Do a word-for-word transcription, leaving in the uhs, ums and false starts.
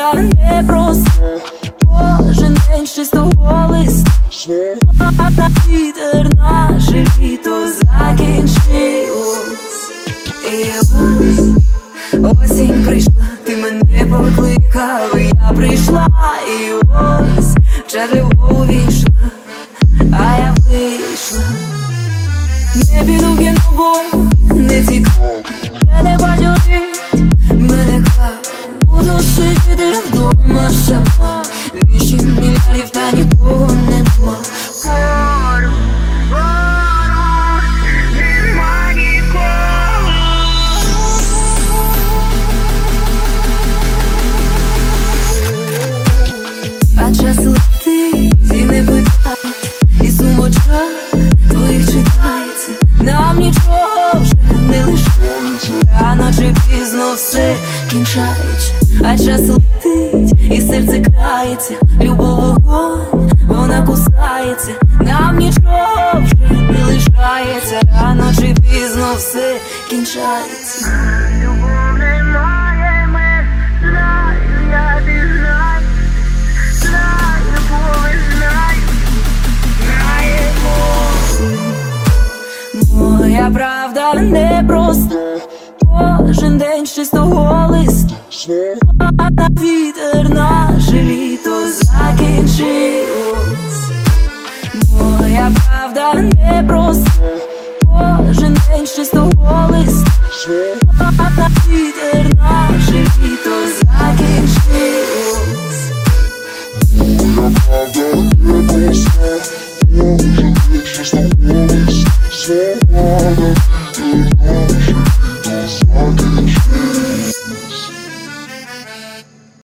правда не проста. Кожен день з чистого листа. Вітер, наше літо закінчилось. І ось осінь прийшла, ти мене покликав, і я прийшла. І ось в черву увійшла, а я вийшла. Не піду в кіно, бо не цікаво, вже не бачу рід мене кав. Буду сидіти вдома сама, вісім мільярдів та нікого нема. Поруч, поруч, нема нікого. А час летить і не питає, і сумочка твоїх читається. Нам нічого вже не лишається, рано чи пізно все кінчається. А час летить і серце крається, любов вогонь, вона кусається. Нам нічого вже не лишається, рано чи пізно все кінчається. Любов немає меж, знаю, я ти знаю, знаю, бо знаю, знаємо. Моя правда не проста, кожен день з чистого листа. Вітер, наше літо закінчилось. Моя правда не проста, кожен день з чистого листа. Вітер, наше літо закінчилось. Моя правда не проста, кожен день з чистого листа.